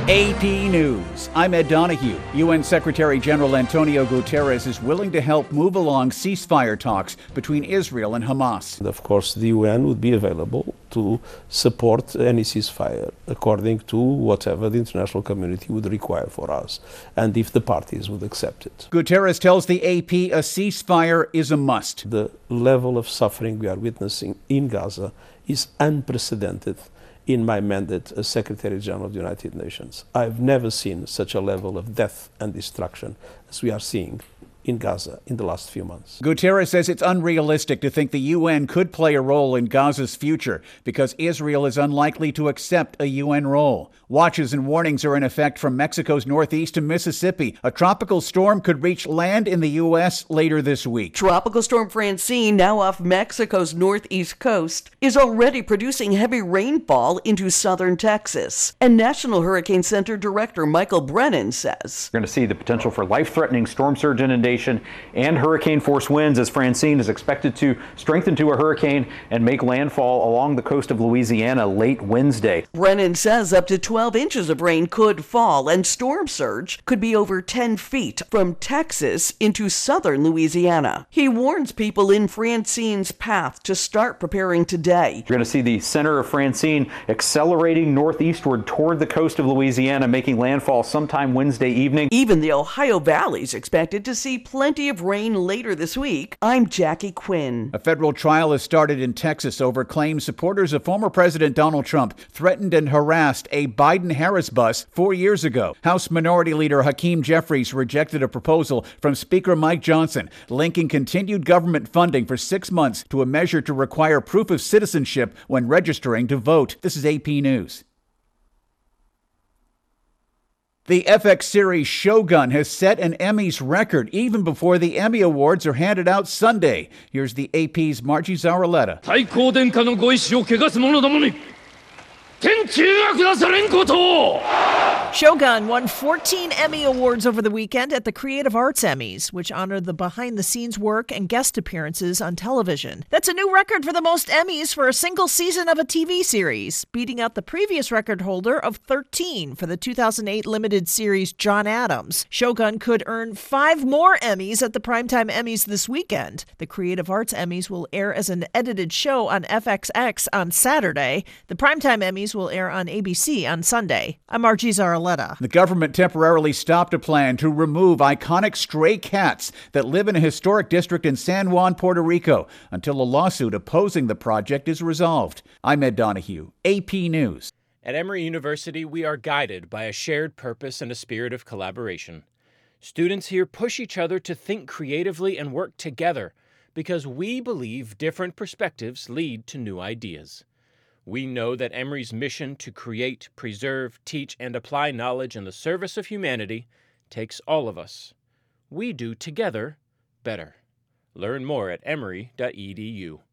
AP News. I'm Ed Donahue. UN Secretary General Antonio Guterres is willing to help move along ceasefire talks between Israel and Hamas. Of course, the UN would be available to support any ceasefire according to whatever the international community would require for us, and if the parties would accept it. Guterres tells the AP a ceasefire is a must. The level of suffering we are witnessing in Gaza is unprecedented in my mandate as Secretary General of the United Nations. I've never seen such a level of death and destruction as we are seeing in Gaza in the last few months. Guterres says it's unrealistic to think the UN could play a role in Gaza's future because Israel is unlikely to accept a UN role. Watches and warnings are in effect from Mexico's northeast to Mississippi. A tropical storm could reach land in the U.S. later this week. Tropical Storm Francine, now off Mexico's northeast coast, is already producing heavy rainfall into southern Texas. And National Hurricane Center Director Michael Brennan says, We're going to see the potential for life-threatening storm surge inundation and hurricane-force winds as Francine is expected to strengthen to a hurricane and make landfall along the coast of Louisiana late Wednesday. Brennan says up to 12 inches of rain could fall and storm surge could be over 10 feet from Texas into southern Louisiana. He warns people in Francine's path to start preparing today. You're going to see the center of Francine accelerating northeastward toward the coast of Louisiana, making landfall sometime Wednesday evening. Even the Ohio Valley is expected to see plenty of rain later this week. I'm Jackie Quinn. A federal trial has started in Texas over claims supporters of former President Donald Trump threatened and harassed a Biden-Harris bus 4 years ago. House Minority Leader Hakeem Jeffries rejected a proposal from Speaker Mike Johnson linking continued government funding for 6 months to a measure to require proof of citizenship when registering to vote. This is AP News. The FX series Shogun has set an Emmys record even before the Emmy Awards are handed out Sunday. Here's the AP's Margie Zaraletta. 最高殿下のご意志を汚す者どもに天誅が下されんことを Shogun won 14 Emmy Awards over the weekend at the Creative Arts Emmys, which honored the behind-the-scenes work and guest appearances on television. That's a new record for the most Emmys for a single season of a TV series, beating out the previous record holder of 13 for the 2008 limited series John Adams. Shogun could earn 5 more Emmys at the Primetime Emmys this weekend. The Creative Arts Emmys will air as an edited show on FXX on Saturday. The Primetime Emmys will air on ABC on Sunday. I'm Margie Zaraletta. The government temporarily stopped a plan to remove iconic stray cats that live in a historic district in San Juan, Puerto Rico, until a lawsuit opposing the project is resolved. I'm Ed Donahue, AP News. At Emory University, we are guided by a shared purpose and a spirit of collaboration. Students here push each other to think creatively and work together because we believe different perspectives lead to new ideas. We know that Emory's mission to create, preserve, teach, and apply knowledge in the service of humanity takes all of us. We do together better. Learn more at emory.edu.